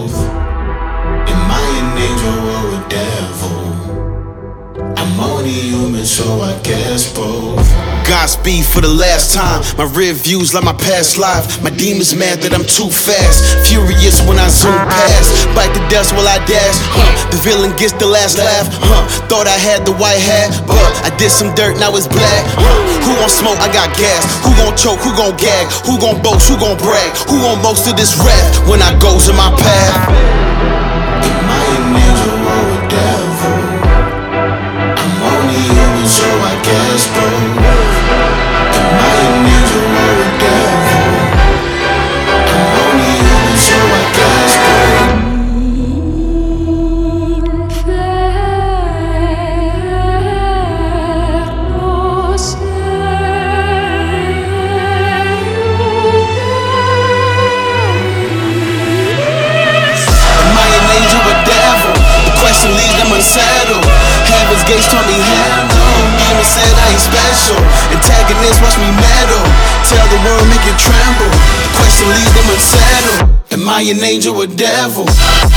both? Am I an angel or a devil? I'm only human, so I guess both. Godspeed for the last time. My rear views like my past life. My demons mad that I'm too fast. Furious when I zoom past. Bite the dust while I dash. The villain gets the last laugh. Thought I had the white hat, but I did some dirt, now it's black. Who gon' smoke? I got gas. Who gon' choke? Who gon' gag? Who gon' boast? Who gon' brag? Who gon' boast of this rap when I goes in my path? Am I an angel or a devil? I'm only human, so I guess both. Am I an angel or a devil? I'm only human, so I guess both. Am I an angel or devil? The question leaves them unsettled. Heaven's gates told me hell no. Demon said I ain't special. Antagonists watch me meddle. Tell the world, make it tremble. The question leaves them unsettled. Am I an angel or devil?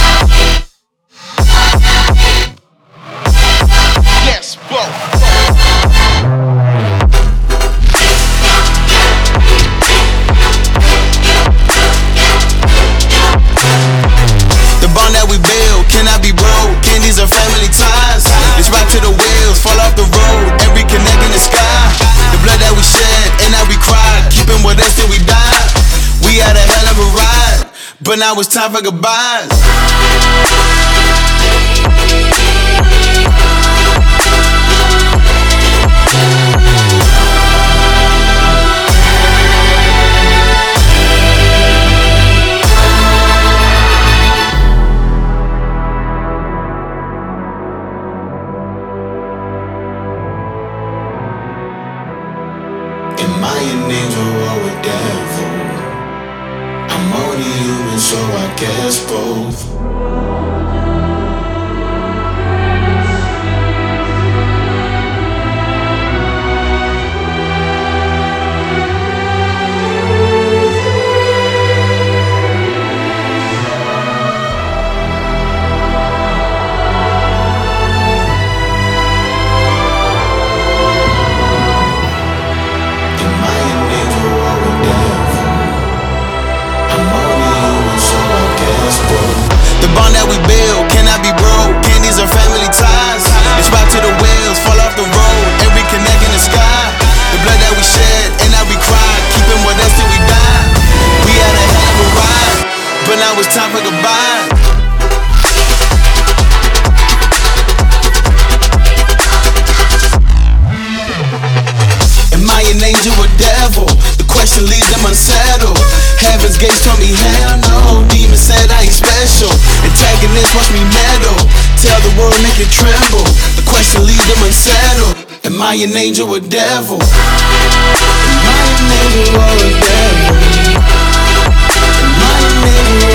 Yes, both. The bond that we build cannot be broke. Candies are family ties. It's right to the wheels, fall off the road. Every connect in the sky. The blood that we shed and that we cried. Keeping with us till we die. We had a hell of a ride, but now it's time for goodbyes. Am I an angel or a devil? I'm only human, so I guess both. Am I an angel or a devil? I'm only human, so I guess both. The bond that we build cannot be broke. Candies are family ties. It's right to the wheels, fall off the road. Every connect in the sky. The blood that we shed and that we cried. Keeping with us till we die. We had a hell of a ride, but now it's time for goodbye. Am I an angel or devil? The question leaves them unsettled. Heaven's gates told me hell no. Demon said I ain't special. Antagonists watch me meddle. Tell the world, make it tremble. The question leaves them unsettled. Am I an angel or devil? Am I an angel or a devil? Am I an angel